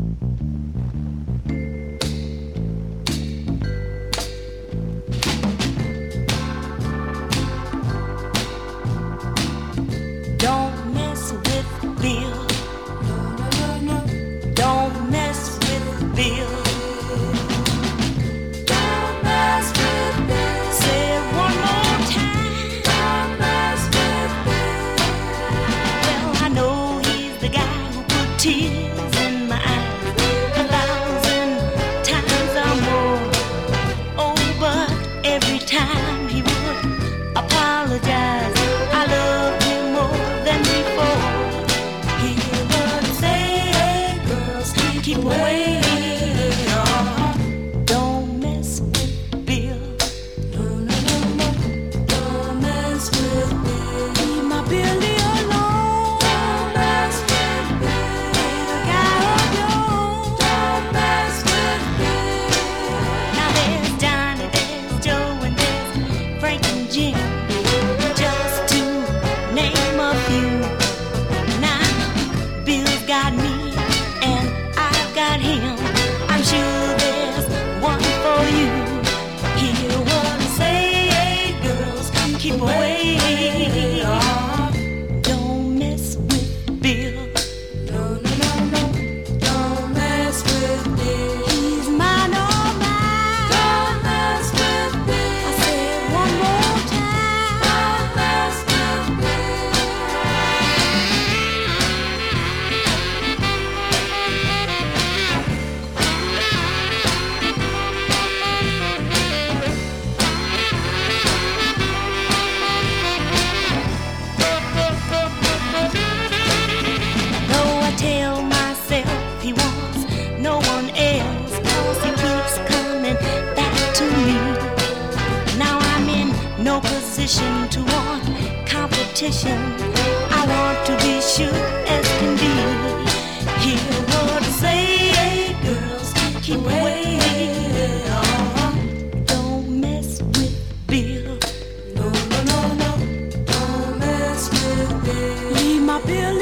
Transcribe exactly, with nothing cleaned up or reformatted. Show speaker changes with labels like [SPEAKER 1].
[SPEAKER 1] Don't mess with Bill. No, no, no, no. Don't mess with Bill. Don't mess with Bill. Say it one more time. Don't mess with Bill. Well, I know he's the guy who put tears in my eyes a thousand times or more. Oh, but every time he would apologize, I loved him more than before. He would say, hey, girls, keep away. Don't mess with Bill. No, no, no, no. Don't mess with Bill. Leave my Billy alone. Don't mess with Bill. He's a guy of your own. Don't mess with Bill. Now there's Johnny, there's Joe, and there's Frank and Jim, just to name a few. Now Bill's got me and I've got him. I'm sure there's one for you. He would say, hey, girls, keep away. Don't mess with Bill. No, no, no, no. Don't mess with Bill. He's mine, all mine. Don't mess with Bill. I say it one more time. Don't mess with Bill. Though I tell myself he wants no one else, 'cause he keeps coming back to me. Now I'm in no position to want competition. I want to be sure as can be. He would say, hey, girls, keep away. Don't mess with Bill. No, no, no, no. Don't mess with Bill. Leave my Bill